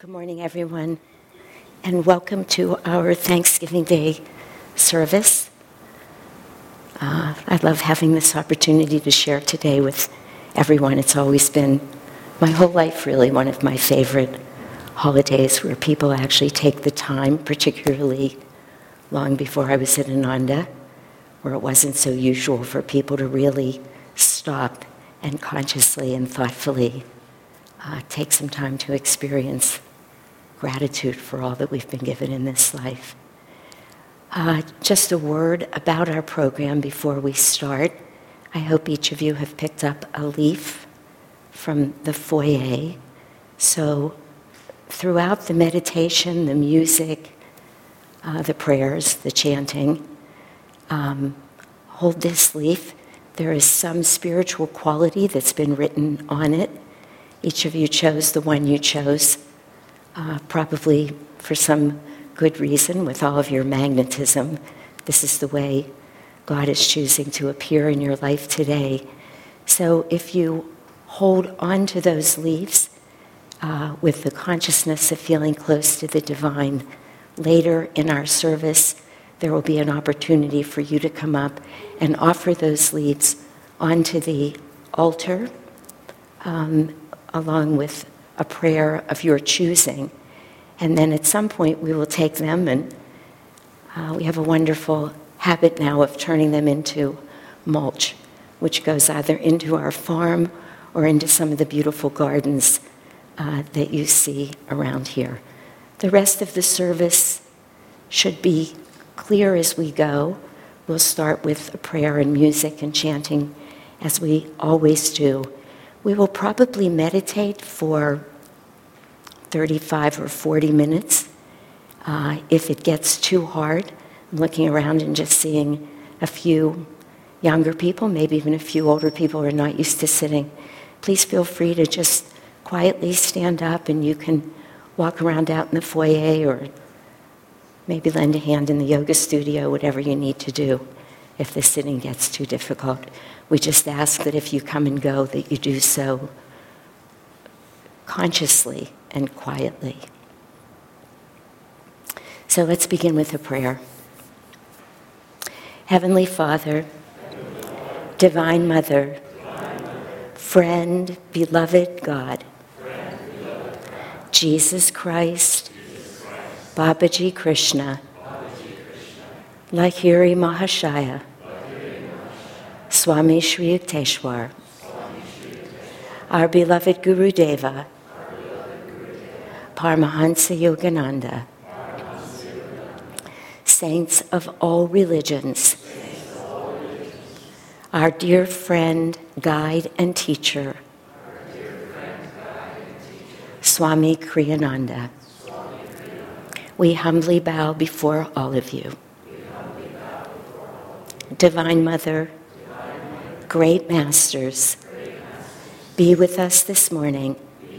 Good morning, everyone, and welcome to our Thanksgiving Day service. I love having this opportunity to share today with everyone. It's always been, my whole life really, one of my favorite holidays where people actually take the time, particularly long before I was at Ananda, where it wasn't so usual for people to really stop and consciously and thoughtfully take some time to experience gratitude for all that we've been given in this life. Just a word about our program before we start. I hope each of you have picked up a leaf from the foyer. So throughout the meditation, the music, the prayers, the chanting, hold this leaf. There is some spiritual quality that's been written on it. Each of you chose the one you chose. Probably for some good reason, with all of your magnetism. This is the way God is choosing to appear in your life today. So if you hold on to those leaves with the consciousness of feeling close to the divine, later in our service, there will be an opportunity for you to come up and offer those leaves onto the altar, along with a prayer of your choosing. And then at some point we will take them, and we have a wonderful habit now of turning them into mulch, which goes either into our farm or into some of the beautiful gardens that you see around here. The rest of the service should be clear as we go. We'll start with a prayer and music and chanting, as we always do. We will probably meditate for 35 or 40 minutes. If it gets too hard, I'm looking around and just seeing a few younger people, maybe even a few older people who are not used to sitting. Please feel free to just quietly stand up, and you can walk around out in the foyer or maybe lend a hand in the yoga studio, whatever you need to do if the sitting gets too difficult. We just ask that if you come and go, that you do so consciously and quietly. So let's begin with a prayer. Heavenly Father, Divine Mother, friend, beloved God, Jesus Christ, Babaji Krishna, Lahiri Mahashaya, Swami Shri Yukteswar, our beloved Guru Deva, Paramahansa Yogananda, saints of all religions, our dear friend, guide, and teacher, Swami Kriyananda. We humbly bow before all of you. Divine Mother, great masters, be with us this morning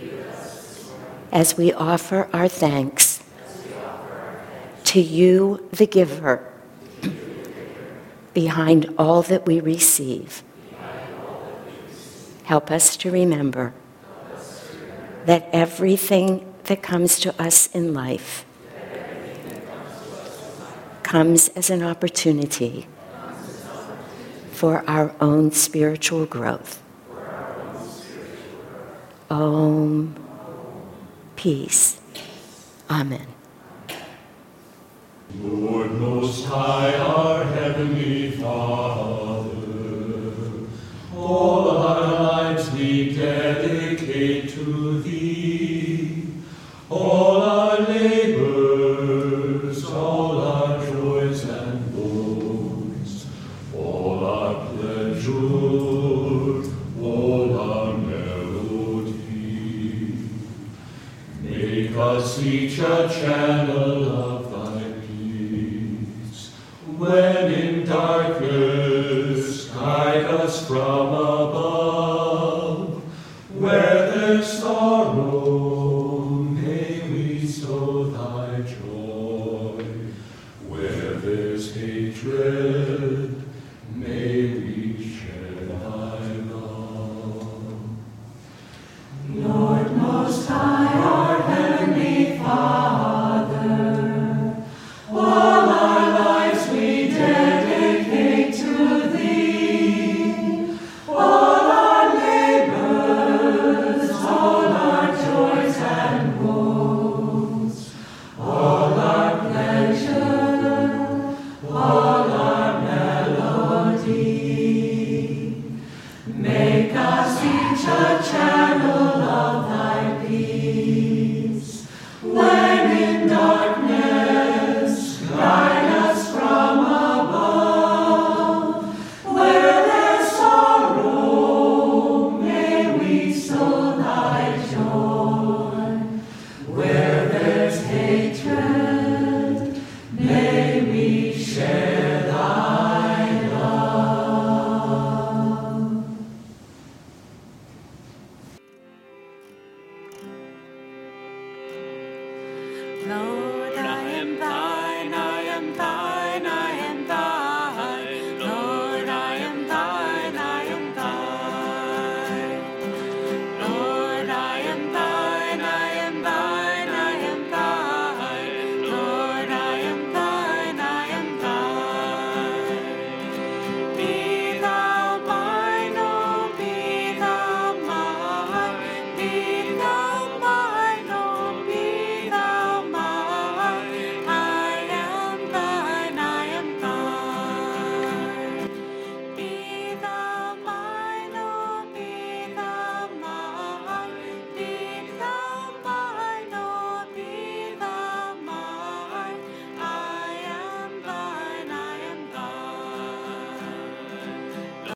as we offer our thanks to you, the giver, behind all that we receive. Help us to remember that everything that comes to us in life comes as an opportunity for our own spiritual growth. Om. Peace. Amen. Lord Most High, our Heavenly Father, all our lives we dedicate to Thee, all our labors, all our joys and woes, all our pleasure, all our melody. Make us each a channel of Thy peace. When in darkness, guide us from above. Where there's sorrow, may we sow Thy joy. Where there's hatred, may we share Thy love. Lord Most High, our Heavenly Lord, I am thine, I am thine, I am thine. Lord, I am thine, I am thine. Lord, I am thine, I am thine, I am thine. Lord, I am thine, I am thine. Be thou mine, oh, be thou mine. Be thou mine, oh, be thou mine. I am thine, I am thine. Be thou mine, oh, be thou mine. Be thou mine, oh, be thou mine. I am thine, I am thine.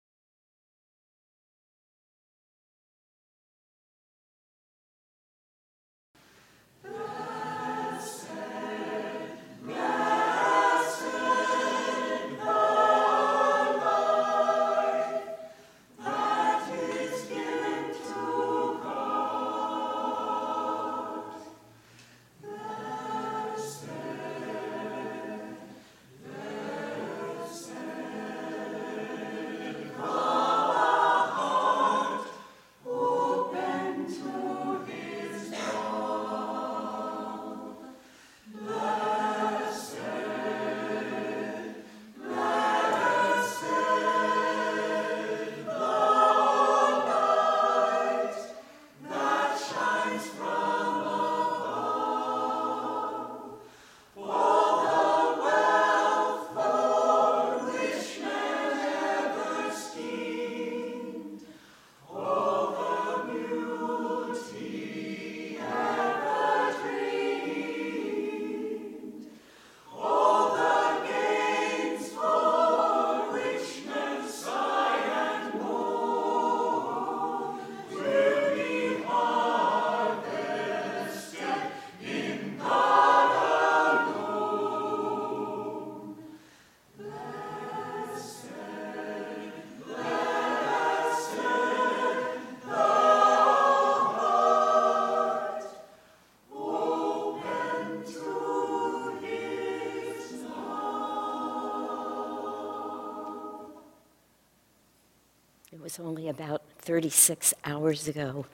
It was only about 36 hours ago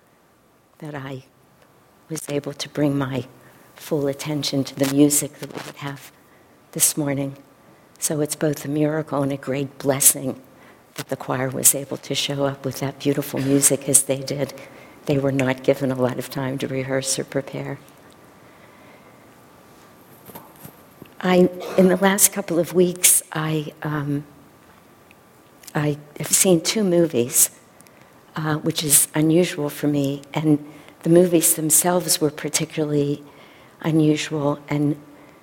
that I was able to bring my full attention to the music that we would have this morning. So it's both a miracle and a great blessing that the choir was able to show up with that beautiful music as they did. They were not given a lot of time to rehearse or prepare. In the last couple of weeks, I have seen 2 movies, which is unusual for me, and the movies themselves were particularly unusual, and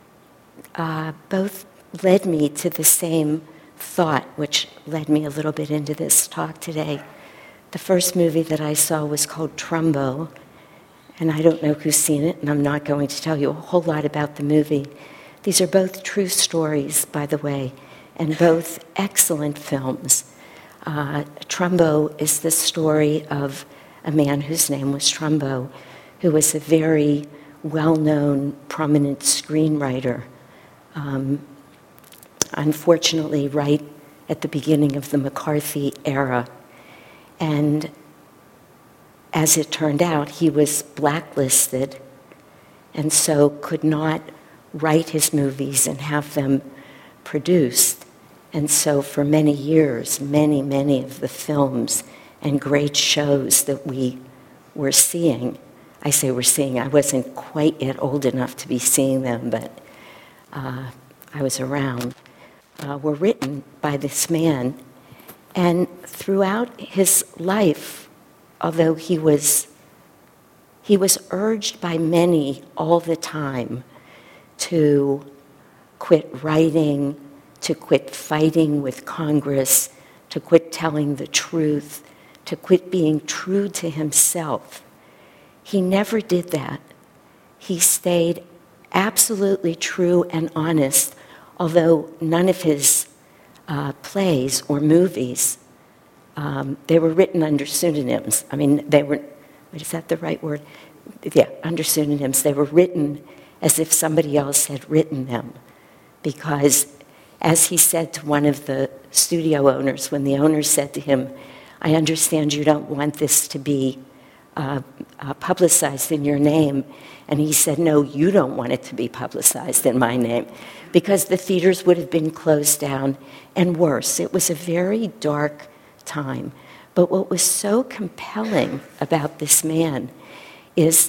both led me to the same thought, which led me a little bit into this talk today. The first movie that I saw was called Trumbo, and I don't know who's seen it, and I'm not going to tell you a whole lot about the movie. These are both true stories, by the way, and both excellent films. Trumbo is the story of a man whose name was Trumbo, who was a very well-known, prominent screenwriter. Unfortunately, right at the beginning of the McCarthy era. And as it turned out, he was blacklisted and so could not write his movies and have them produced. And so for many years, many of the films and great shows that we were seeing, I say we're seeing, I wasn't quite yet old enough to be seeing them, but I was around, were written by this man. And throughout his life, although he was urged by many all the time to quit writing, to quit fighting with Congress, to quit telling the truth, to quit being true to himself. He never did that. He stayed absolutely true and honest, although none of his plays or movies, they were written under pseudonyms. I mean, they were, is that the right word? under pseudonyms. They were written as if somebody else had written them. Because, as he said to one of the studio owners, when the owner said to him, "I understand you don't want this to be publicized in your name," and he said, "No, you don't want it to be publicized in my name," because the theaters would have been closed down, and worse. It was a very dark time. But what was so compelling about this man is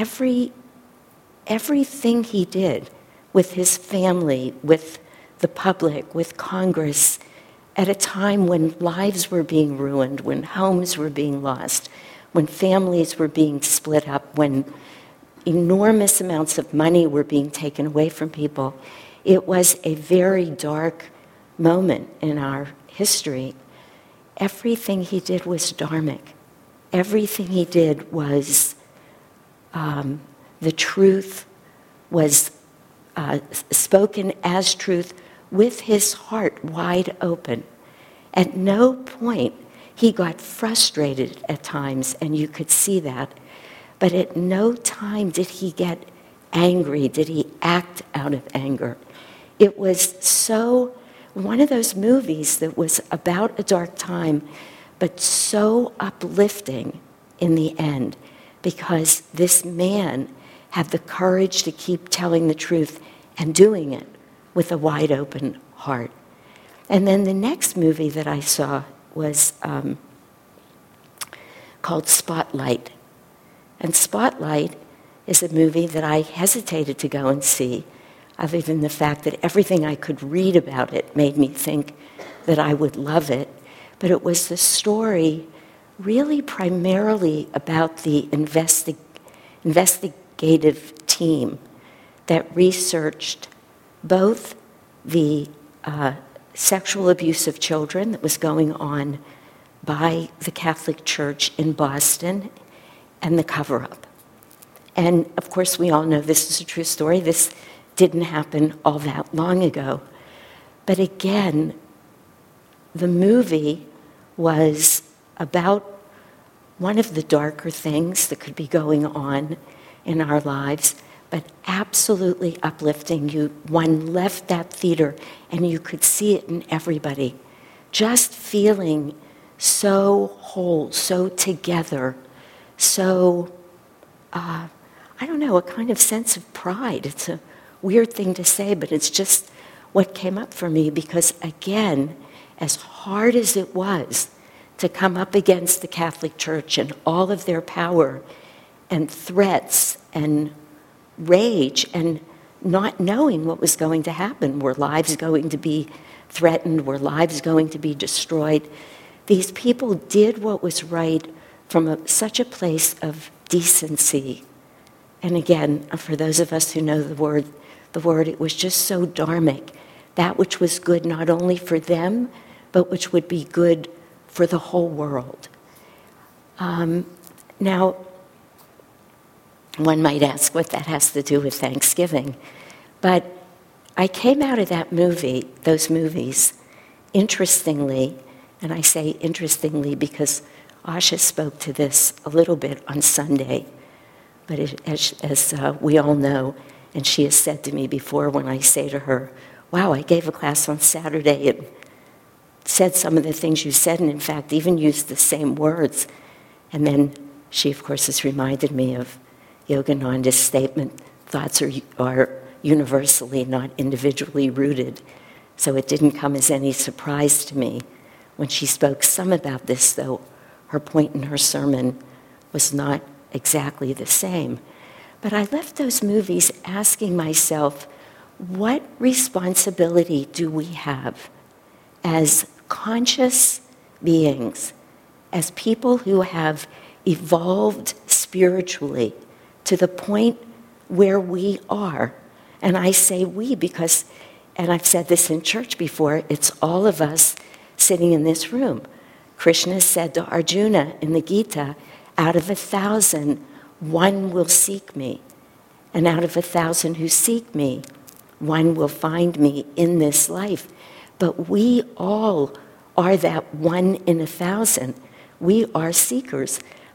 everything he did with his family, with the public, with Congress, at a time when lives were being ruined, when homes were being lost, when families were being split up, when enormous amounts of money were being taken away from people. It was a very dark moment in our history. Everything he did was dharmic. Everything he did was, the truth was spoken as truth with his heart wide open. At no point he got frustrated at times, and you could see that, but at no time did he get angry, did he act out of anger. It was so, one of those movies that was about a dark time, but so uplifting in the end, because this man had the courage to keep telling the truth and doing it with a wide open heart. And then the next movie that I saw was called Spotlight. And Spotlight is a movie that I hesitated to go and see, other than the fact that everything I could read about it made me think that I would love it. But it was the story really primarily about the investigative team that researched both the sexual abuse of children that was going on by the Catholic Church in Boston and the cover-up. And of course, we all know this is a true story. This didn't happen all that long ago. But again, the movie was about one of the darker things that could be going on in our lives, but absolutely uplifting. One left that theater and you could see it in everybody, just feeling so whole, so together, so, I don't know, a kind of sense of pride. It's a weird thing to say, but it's just what came up for me, because again, as hard as it was to come up against the Catholic Church and all of their power and threats and rage and not knowing what was going to happen, were lives going to be threatened, were lives going to be destroyed, these people did what was right from such a place of decency. And again, for those of us who know the word, it was just so dharmic. That which was good not only for them, but which would be good for the whole world. Now, one might ask what that has to do with Thanksgiving. But I came out of that movie, those movies, interestingly, and I say interestingly because Asha spoke to this a little bit on Sunday, but as we all know, and she has said to me before when I say to her, "Wow, I gave a class on Saturday and said some of the things you said, and in fact even used the same words." And then she, of course, has reminded me of Yogananda's statement, thoughts are universally, not individually rooted. So it didn't come as any surprise to me when she spoke some about this, though her point in her sermon was not exactly the same. But I left those movies asking myself, what responsibility do we have as conscious beings, as people who have evolved spiritually to the point where we are? And I say we because, and I've said this in church before, it's all of us sitting in this room. Krishna said to Arjuna in the Gita, out of 1,000, one will seek me. And out of 1,000 who seek me, one will find me in this life. But we all are that 1 in 1,000. We are seekers.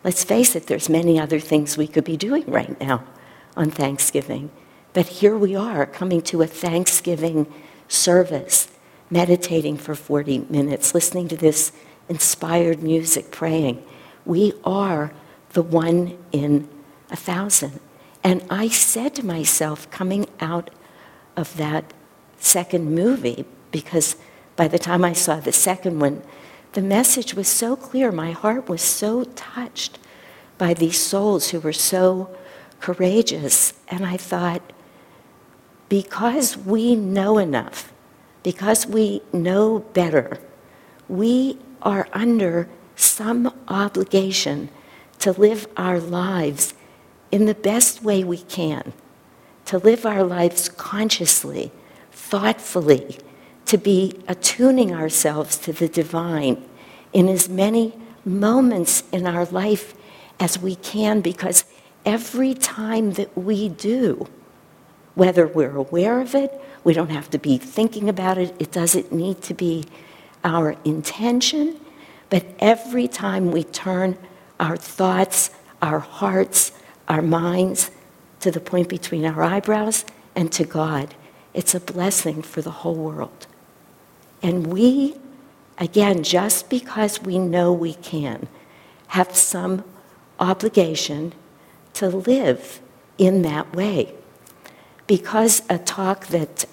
Let's face it, there's many other things we could be doing right now on Thanksgiving. But here we are, coming to a Thanksgiving service, meditating for 40 minutes, listening to this inspired music, praying. We are the 1 in 1,000. And I said to myself, coming out of that second movie, because by the time I saw the second one, the message was so clear. My heart was so touched by these souls who were so courageous. And I thought, because we know enough, because we know better, we are under some obligation to live our lives in the best way we can, to live our lives consciously, thoughtfully, to be attuning ourselves to the divine in as many moments in our life as we can, because every time that we do, whether we're aware of it, we don't have to be thinking about it, it doesn't need to be our intention, but every time we turn our thoughts, our hearts, our minds to the point between our eyebrows and to God, it's a blessing for the whole world. And we, again, just because we know we can, have some obligation to live in that way. Because a talk that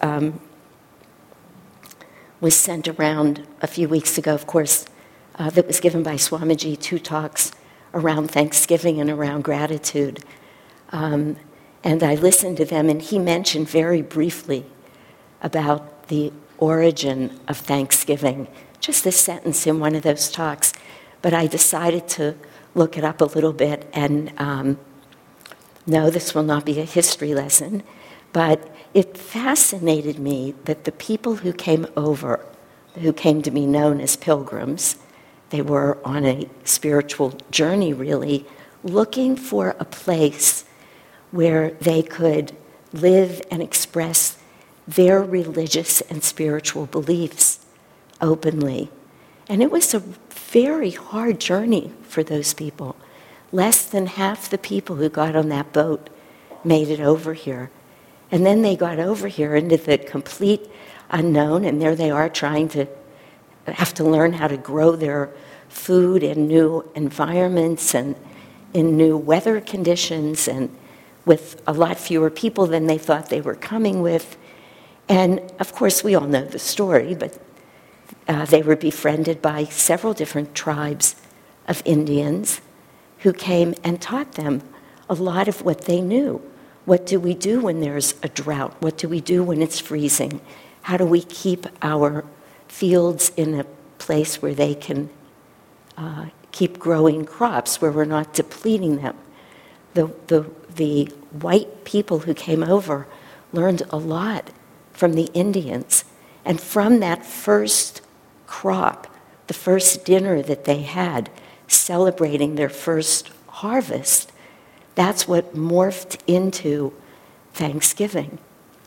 was sent around a few weeks ago, of course, that was given by Swamiji, 2 talks around Thanksgiving and around gratitude. And I listened to them, and he mentioned very briefly about the origin of Thanksgiving, just a sentence in one of those talks. But I decided to look it up a little bit, and no, this will not be a history lesson, but it fascinated me that the people who came over, who came to be known as pilgrims, they were on a spiritual journey, really, looking for a place where they could live and express their religious and spiritual beliefs openly. And it was a very hard journey for those people. Less than half the people who got on that boat made it over here. And then they got over here into the complete unknown, and there they are trying to have to learn how to grow their food in new environments and in new weather conditions and with a lot fewer people than they thought they were coming with. And of course, we all know the story, but they were befriended by several different tribes of Indians who came and taught them a lot of what they knew. What do we do when there's a drought? What do we do when it's freezing? How do we keep our fields in a place where they can keep growing crops, where we're not depleting them? The white people who came over learned a lot from the Indians. And from that first crop, the first dinner that they had, celebrating their first harvest, that's what morphed into Thanksgiving.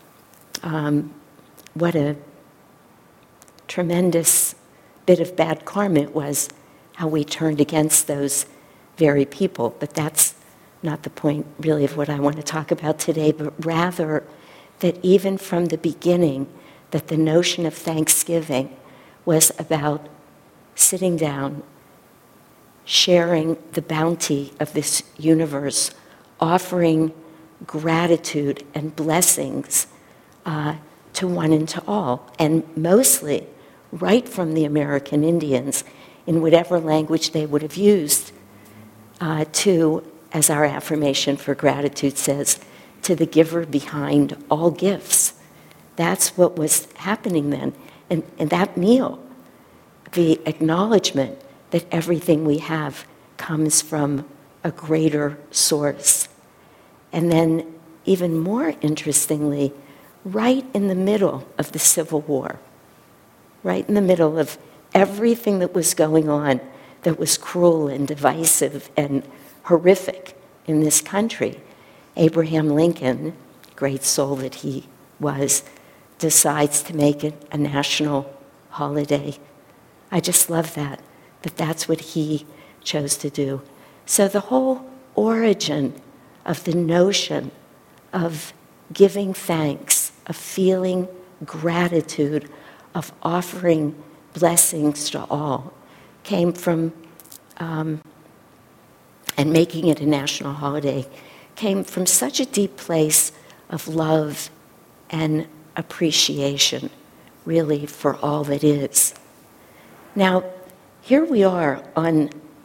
What a tremendous bit of bad karma it was, how we turned against those very people. But that's not the point, really, of what I want to talk about today, but rather that even from the beginning, that the notion of Thanksgiving was about sitting down, sharing the bounty of this universe, offering gratitude and blessings to one and to all, and mostly right from the American Indians, in whatever language they would have used, to, as our affirmation for gratitude says, to the giver behind all gifts. That's what was happening then. And that meal, the acknowledgement that everything we have comes from a greater source. And then, even more interestingly, right in the middle of the Civil War, right in the middle of everything that was going on that was cruel and divisive and horrific in this country, Abraham Lincoln, great soul that he was, decides to make it a national holiday. I just love that that's what he chose to do. So the whole origin of the notion of giving thanks, of feeling gratitude, of offering blessings to all, came from, and making it a national holiday, came from such a deep place of love and appreciation, really, for all that is. Now, here we are on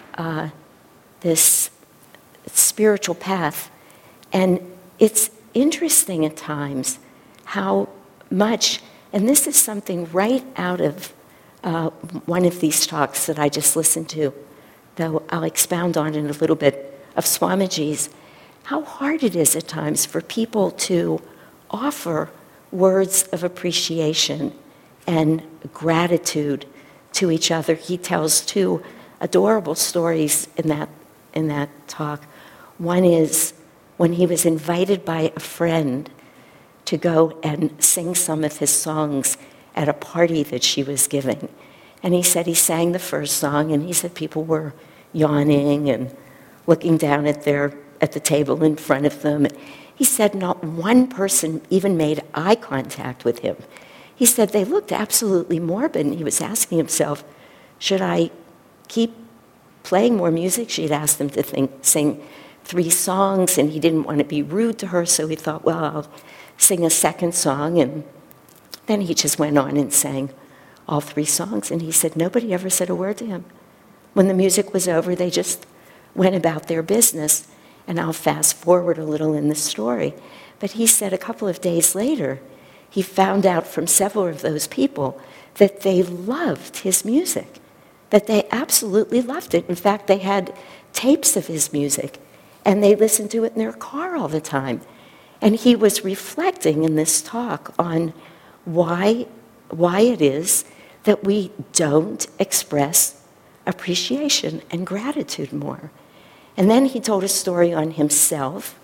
this spiritual path, and it's interesting at times how much, and this is something right out of one of these talks that I just listened to, though I'll expound on in a little bit, of Swamiji's, how hard it is at times for people to offer words of appreciation and gratitude to each other. He tells two adorable stories in that talk. One is when he was invited by a friend to go and sing some of his songs at a party that she was giving. And he said he sang the first song, and he said people were yawning and looking down at the table in front of them. He said not one person even made eye contact with him. He said they looked absolutely morbid, and he was asking himself, should I keep playing more music? She had asked him to sing 3 songs, and he didn't want to be rude to her, so he thought, well, I'll sing a second song. And then he just went on and sang all 3 songs, and he said nobody ever said a word to him. When the music was over, they just went about their business. And I'll fast forward a little in the story. But he said a couple of days later, he found out from several of those people that they loved his music, that they absolutely loved it. In fact, they had tapes of his music, and they listened to it in their car all the time. And he was reflecting in this talk on why it is that we don't express appreciation and gratitude more. And then he told a story on himself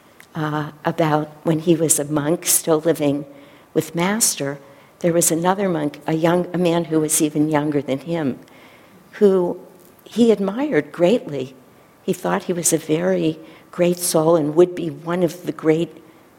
about when he was a monk still living with Master. There was another monk, a man who was even younger than him, who he admired greatly. He thought he was a very great soul and would be one of the great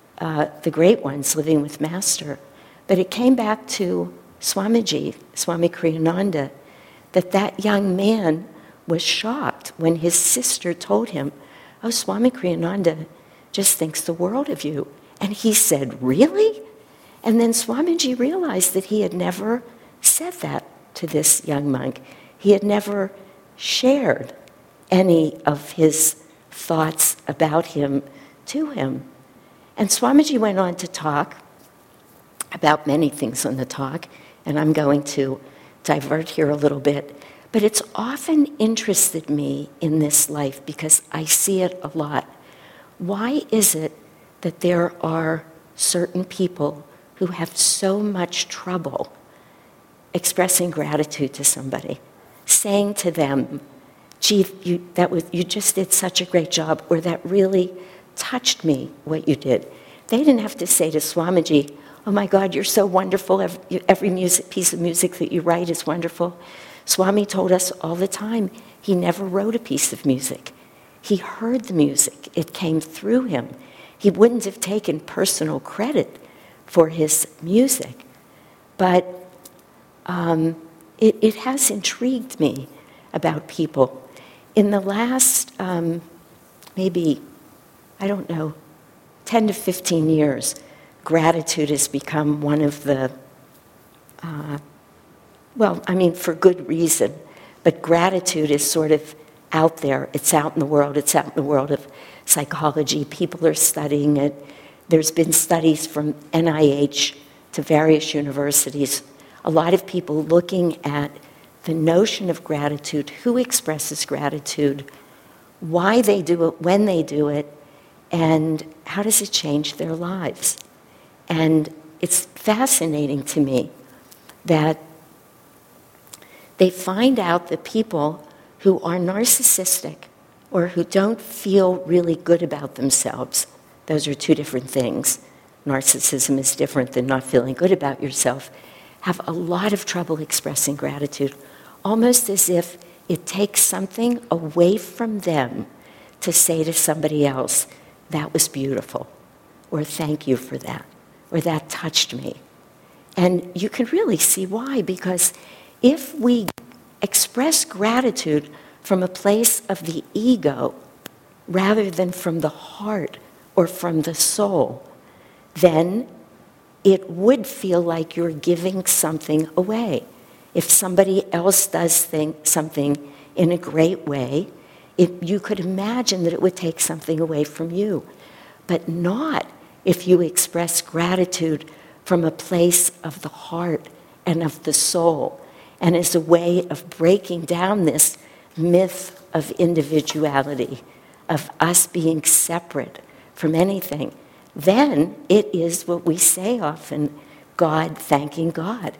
ones living with Master. But it came back to Swamiji, Swami Kriyananda, that young man was shocked when his sister told him, oh, Swami Kriyananda just thinks the world of you. And he said, really? And then Swamiji realized that he had never said that to this young monk. He had never shared any of his thoughts about him to him. And Swamiji went on to talk about many things on the talk, and I'm going to divert here a little bit. But it's often interested me in this life because I see it a lot. Why is it that there are certain people who have so much trouble expressing gratitude to somebody, saying to them, gee, you just did such a great job, or that really touched me, what you did. They didn't have to say to Swamiji, oh my God, you're so wonderful, every piece of music that you write is wonderful. Swami told us all the time he never wrote a piece of music. He heard the music. It came through him. He wouldn't have taken personal credit for his music. But it has intrigued me about people. In the last, maybe, 10 to 15 years, gratitude has become one of the for good reason, but gratitude is sort of out there. It's out in the world. It's out in the world of psychology. People are studying it. There's been studies from NIH to various universities. A lot of people looking at the notion of gratitude, who expresses gratitude, why they do it, when they do it, and how does it change their lives. And it's fascinating to me that they find out that people who are narcissistic or who don't feel really good about themselves, those are 2 different things. Narcissism is different than not feeling good about yourself, have a lot of trouble expressing gratitude, almost as if it takes something away from them to say to somebody else, that was beautiful, or thank you for that, or that touched me. And you can really see why, because if we express gratitude from a place of the ego rather than from the heart or from the soul, then it would feel like you're giving something away. If somebody else does something in a great way, you could imagine that it would take something away from you, but not if you express gratitude from a place of the heart and of the soul, and as a way of breaking down this myth of individuality, of us being separate from anything. Then it is what we say often, God thanking God.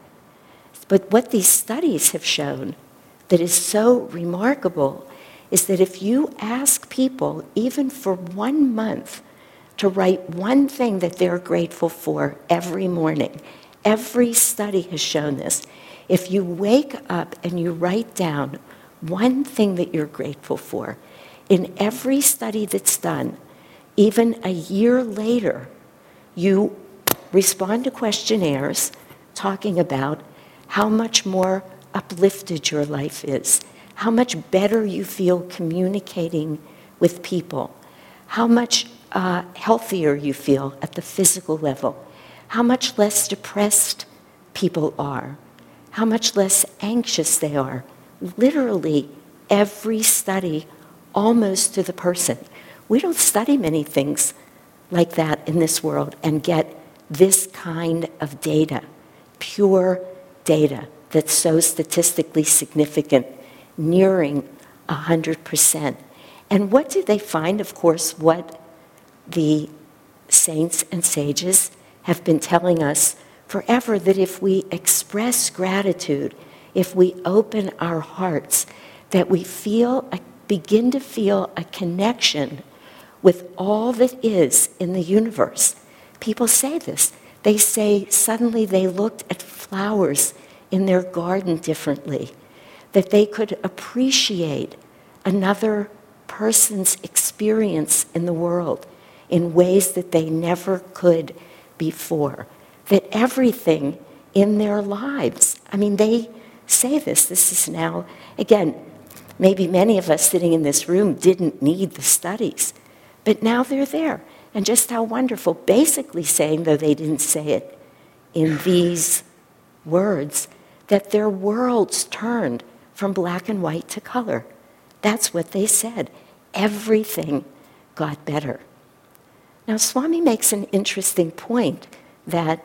But what these studies have shown that is so remarkable is that if you ask people, even for 1 month, to write one thing that they're grateful for every morning, every study has shown this. If you wake up and you write down one thing that you're grateful for, in every study that's done, even a year later, you respond to questionnaires talking about how much more uplifted your life is, how much better you feel communicating with people, how much healthier you feel at the physical level, how much less depressed people are, how much less anxious they are. Literally every study, almost to the person. We don't study many things like that in this world and get this kind of data, pure data that's so statistically significant, nearing 100%. And what did they find? Of course, what the saints and sages have been telling us forever, that if we express gratitude, if we open our hearts, that we begin to feel a connection with all that is in the universe. People say this. They say suddenly they looked at flowers in their garden differently, that they could appreciate another person's experience in the world in ways that they never could before, that everything in their lives, I mean, they say this is now, again, maybe many of us sitting in this room didn't need the studies, but now they're there. And just how wonderful, basically saying, though they didn't say it in these words, that their worlds turned from black and white to color. That's what they said. Everything got better. Now, Swami makes an interesting point that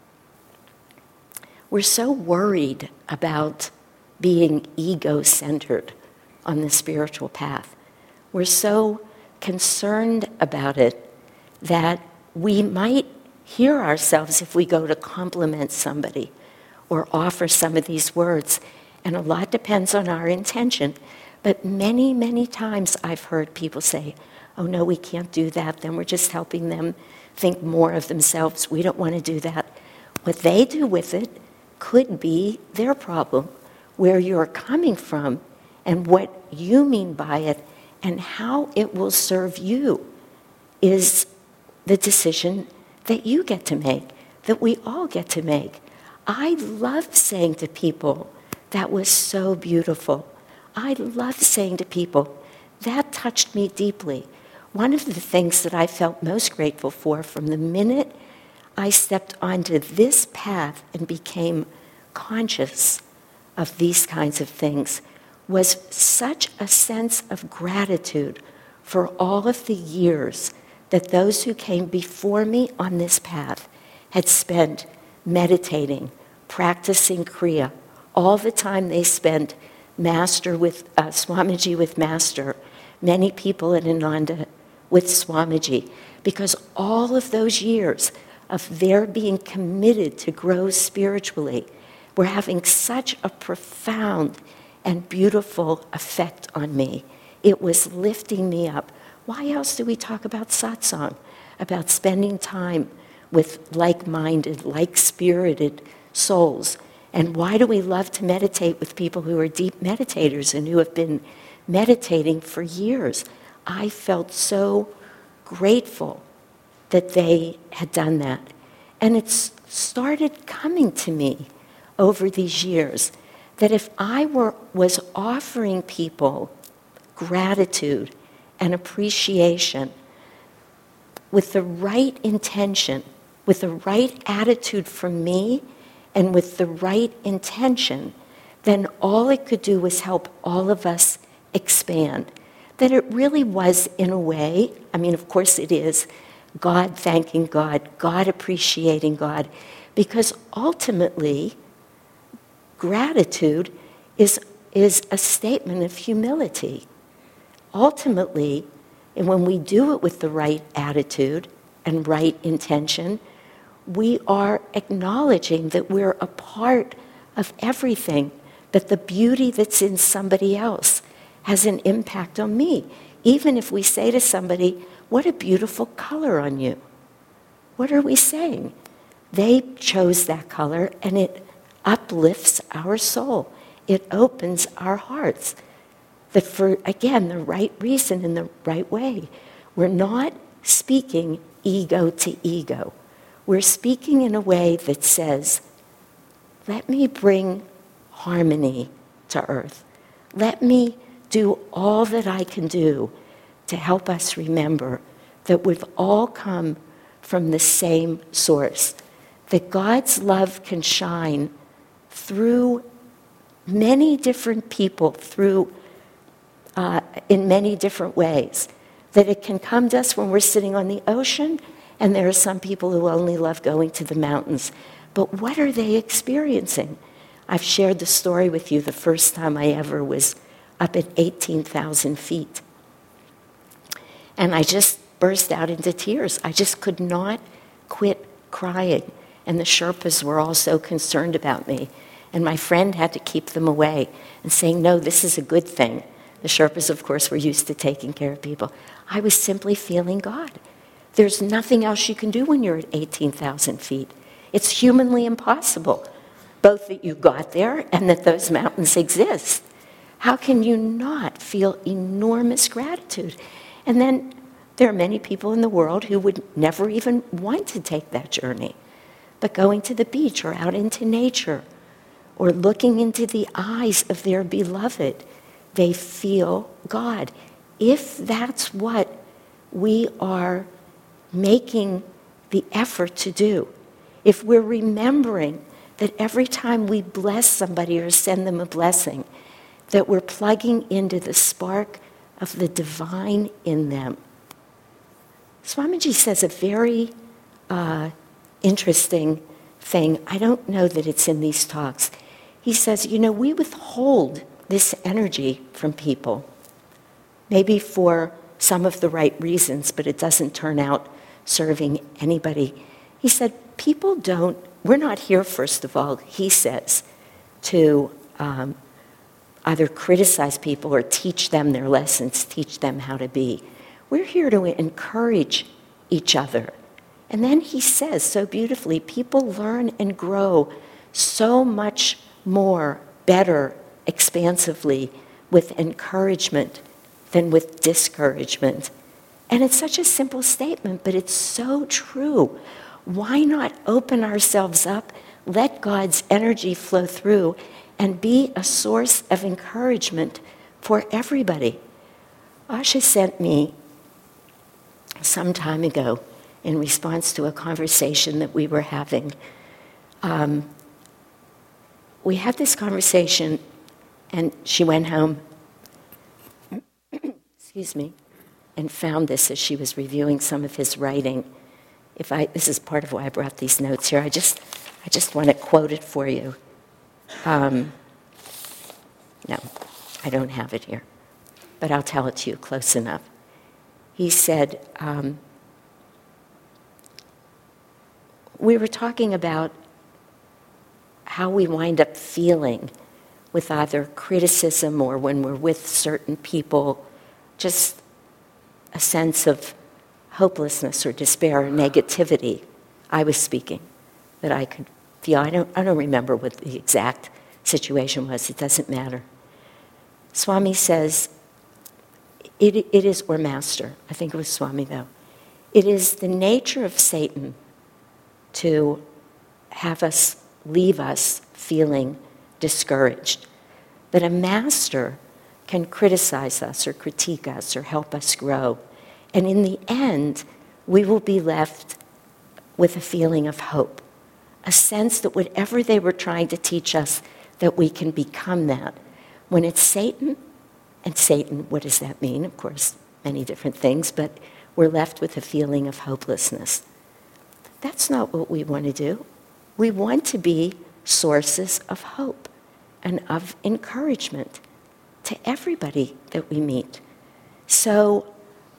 we're so worried about being ego-centered on the spiritual path. We're so concerned about it that we might hear ourselves, if we go to compliment somebody or offer some of these words, and a lot depends on our intention, but many, many times I've heard people say, oh no, we can't do that, then we're just helping them think more of themselves, we don't want to do that. What they do with it could be their problem, where you're coming from and what you mean by it and how it will serve you is the decision that you get to make, that we all get to make. I love saying to people, that was so beautiful. I love saying to people, that touched me deeply. One of the things that I felt most grateful for from the minute I stepped onto this path and became conscious of these kinds of things was such a sense of gratitude for all of the years that those who came before me on this path had spent meditating, practicing Kriya, all the time they spent Swamiji with Master, many people in Ananda with Swamiji, because all of those years of their being committed to grow spiritually were having such a profound and beautiful effect on me. It was lifting me up. Why else do we talk about satsang, about spending time with like-minded, like-spirited souls? And why do we love to meditate with people who are deep meditators and who have been meditating for years? I felt so grateful that they had done that. And it started coming to me over these years that if I was offering people gratitude and appreciation with the right intention, with the right attitude from me, and with the right intention, then all it could do was help all of us expand. That it really was, in a way, I mean, of course it is, God thanking God, God appreciating God, because ultimately, gratitude is a statement of humility. Ultimately, and when we do it with the right attitude and right intention, we are acknowledging that we're a part of everything, that the beauty that's in somebody else has an impact on me. Even if we say to somebody, what a beautiful color on you. What are we saying? They chose that color, and it uplifts our soul. It opens our hearts. That for, again, the right reason in the right way. We're not speaking ego to ego. We're speaking in a way that says, let me bring harmony to earth. Let me do all that I can do to help us remember that we've all come from the same source, that God's love can shine through many different people, in many different ways, that it can come to us when we're sitting on the ocean, and there are some people who only love going to the mountains. But what are they experiencing? I've shared the story with you the first time I ever was up at 18,000 feet. And I just burst out into tears. I just could not quit crying. And the Sherpas were all so concerned about me. And my friend had to keep them away and saying, no, this is a good thing. The Sherpas, of course, were used to taking care of people. I was simply feeling God. There's nothing else you can do when you're at 18,000 feet. It's humanly impossible, both that you got there and that those mountains exist. How can you not feel enormous gratitude? And then there are many people in the world who would never even want to take that journey. But going to the beach or out into nature or looking into the eyes of their beloved, they feel God. If that's what we are making the effort to do, if we're remembering that every time we bless somebody or send them a blessing, that we're plugging into the spark of the divine in them. Swamiji says a very interesting thing. I don't know that it's in these talks. He says, we withhold this energy from people, maybe for some of the right reasons, but it doesn't turn out serving anybody. He said, we're not here, first of all, he says, to either criticize people or teach them their lessons, teach them how to be. We're here to encourage each other. And then he says so beautifully, people learn and grow so much more, better, expansively with encouragement than with discouragement. And it's such a simple statement, but it's so true. Why not open ourselves up, let God's energy flow through, and be a source of encouragement for everybody? Asha sent me some time ago, in response to a conversation that we were having. We had this conversation, and she went home, excuse me, and found this as she was reviewing some of his writing. This is part of why I brought these notes here. I just want to quote it for you. No, I don't have it here, but I'll tell it to you close enough. He said, we were talking about how we wind up feeling with either criticism or when we're with certain people, just a sense of hopelessness or despair or negativity. I was speaking, that I could I don't remember what the exact situation was. It doesn't matter. Swami says, it is, or Master, I think it was Swami though, it is the nature of Satan to have us, leave us feeling discouraged. But a master can criticize us or critique us or help us grow. And in the end, we will be left with a feeling of hope, a sense that whatever they were trying to teach us, that we can become that. When it's Satan, and Satan, what does that mean? Of course, many different things, but we're left with a feeling of hopelessness. That's not what we want to do. We want to be sources of hope and of encouragement to everybody that we meet. So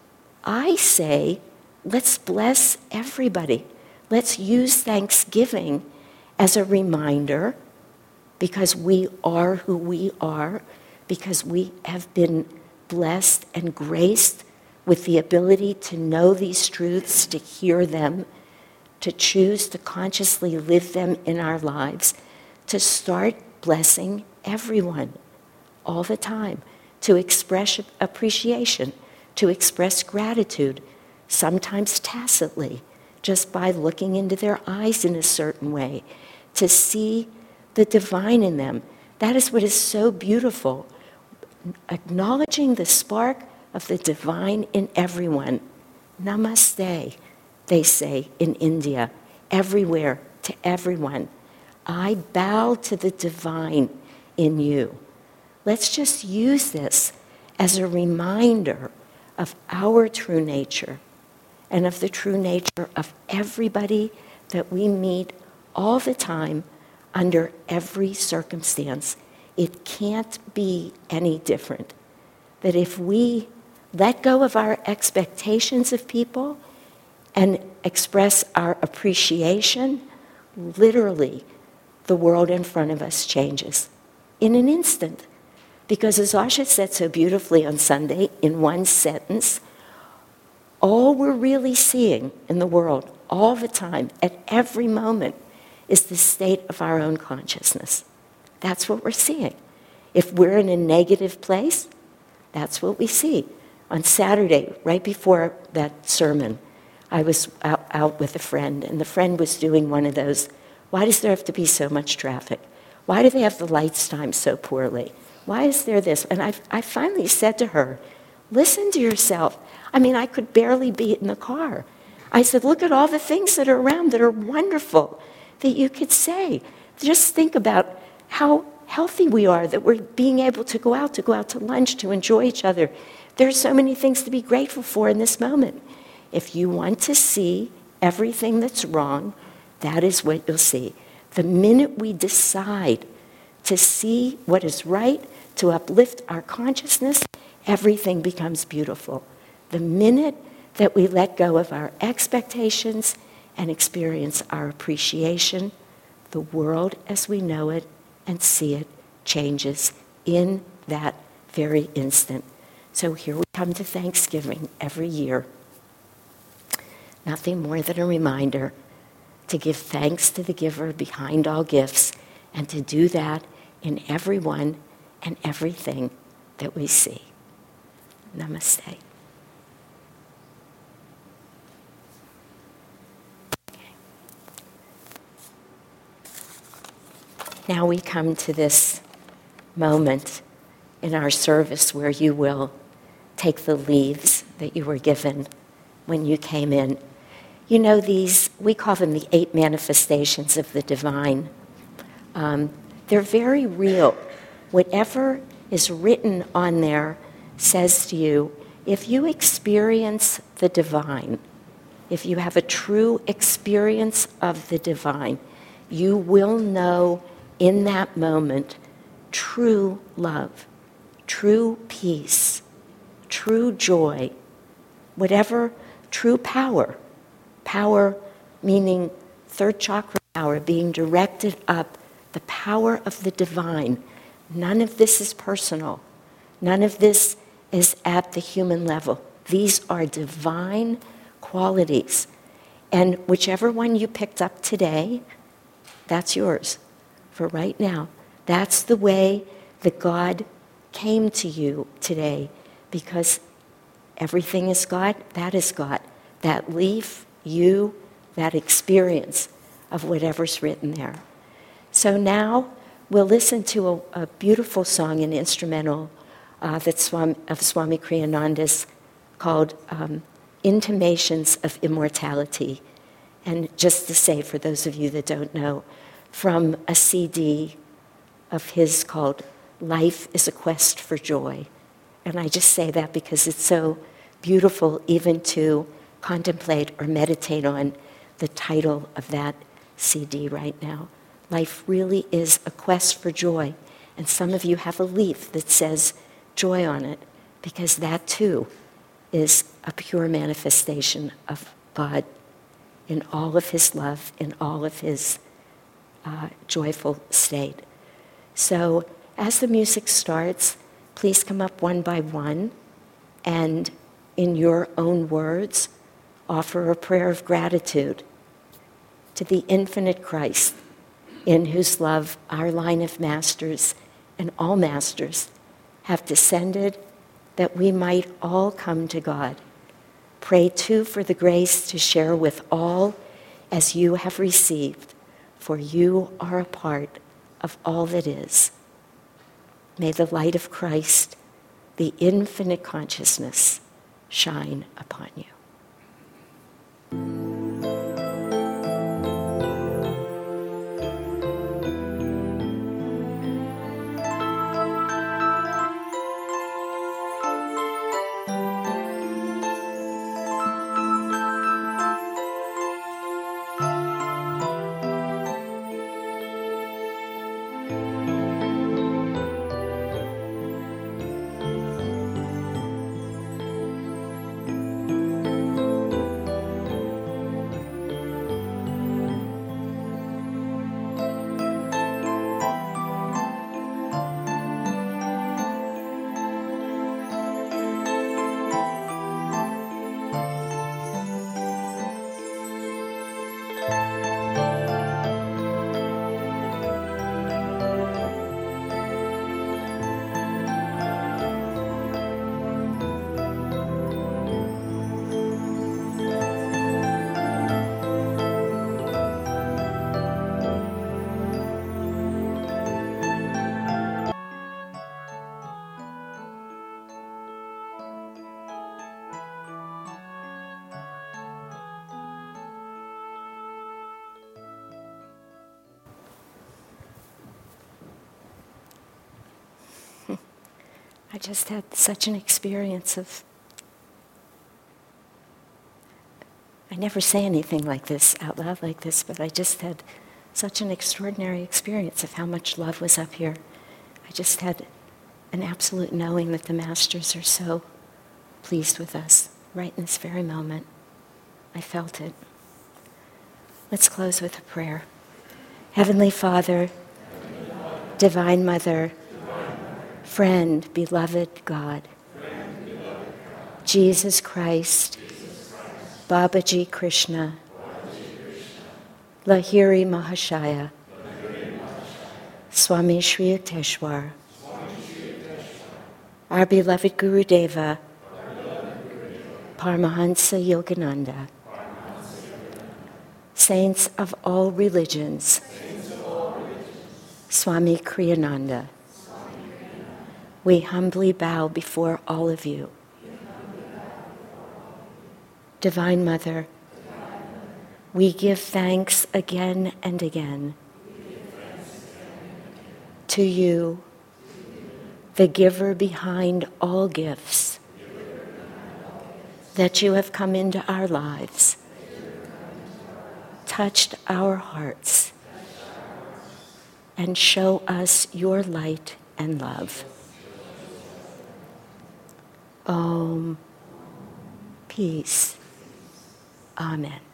I say, let's bless everybody. Let's use Thanksgiving as a reminder, because we are who we are, because we have been blessed and graced with the ability to know these truths, to hear them, to choose to consciously live them in our lives, to start blessing everyone all the time, to express appreciation, to express gratitude, sometimes tacitly, just by looking into their eyes in a certain way, to see the divine in them. That is what is so beautiful. Acknowledging the spark of the divine in everyone. Namaste, they say in India, everywhere, to everyone. I bow to the divine in you. Let's just use this as a reminder of our true nature and of the true nature of everybody that we meet all the time under every circumstance. It can't be any different. That if we let go of our expectations of people and express our appreciation, literally, the world in front of us changes in an instant. Because as Asha said so beautifully on Sunday, in one sentence, all we're really seeing in the world, all the time, at every moment, is the state of our own consciousness. That's what we're seeing. If we're in a negative place, that's what we see. On Saturday, right before that sermon, I was out with a friend, and the friend was doing one of those, why does there have to be so much traffic? Why do they have the lights timed so poorly? Why is there this? And I finally said to her, listen to yourself. I mean, I could barely be in the car. I said, look at all the things that are around that are wonderful, that you could say. Just think about how healthy we are, that we're being able to go out to lunch, to enjoy each other. There are so many things to be grateful for in this moment. If you want to see everything that's wrong, that is what you'll see. The minute we decide to see what is right, to uplift our consciousness, everything becomes beautiful. The minute that we let go of our expectations and experience our appreciation, the world as we know it and see it changes in that very instant. So here we come to Thanksgiving every year. Nothing more than a reminder to give thanks to the giver behind all gifts, and to do that in everyone and everything that we see. Namaste. Now we come to this moment in our service where you will take the leaves that you were given when you came in. You know, these, we call them the 8 manifestations of the divine. They're very real. Whatever is written on there says to you, if you experience the divine, if you have a true experience of the divine, you will know in that moment true love, true peace, true joy, whatever, true power. Power meaning third chakra power, being directed up, the power of the divine. None of this is personal. None of this is at the human level. These are divine qualities. And whichever one you picked up today, That's yours for right now. That's the way that God came to you today, because everything is God, that is God. That leaf, you, that experience of whatever's written there. So now we'll listen to a beautiful song, an instrumental of Swami Kriyananda's called Intimations of Immortality. And just to say, for those of you that don't know, from a CD of his called Life is a Quest for Joy. And I just say that because it's so beautiful even to contemplate or meditate on the title of that CD right now. Life really is a quest for joy. And some of you have a leaf that says joy on it, because that too is a pure manifestation of God in all of his love, in all of his joyful state. So as the music starts, please come up one by one and in your own words, offer a prayer of gratitude to the infinite Christ, in whose love our line of masters and all masters have descended, that we might all come to God. Pray too for the grace to share with all as you have received, for you are a part of all that is. May the light of Christ, the infinite consciousness, shine upon you. I just had such an experience of, I never say anything like this out loud like this, but I just had such an extraordinary experience of how much love was up here. I just had an absolute knowing that the masters are so pleased with us right in this very moment. I felt it. Let's close with a prayer. Heavenly Father, Divine Mother, friend, beloved God, Jesus Christ, Babaji Krishna, Lahiri Mahashaya, Swami Sri Yukteswar, our beloved Guru Deva, Paramahansa Yogananda, saints of all religions, Swami Kriyananda, we humbly bow before all of you. Divine Mother, we give thanks again and again to you, the giver behind all gifts, that you have come into our lives, touched our hearts, and show us your light and love. Om. Peace. Amen.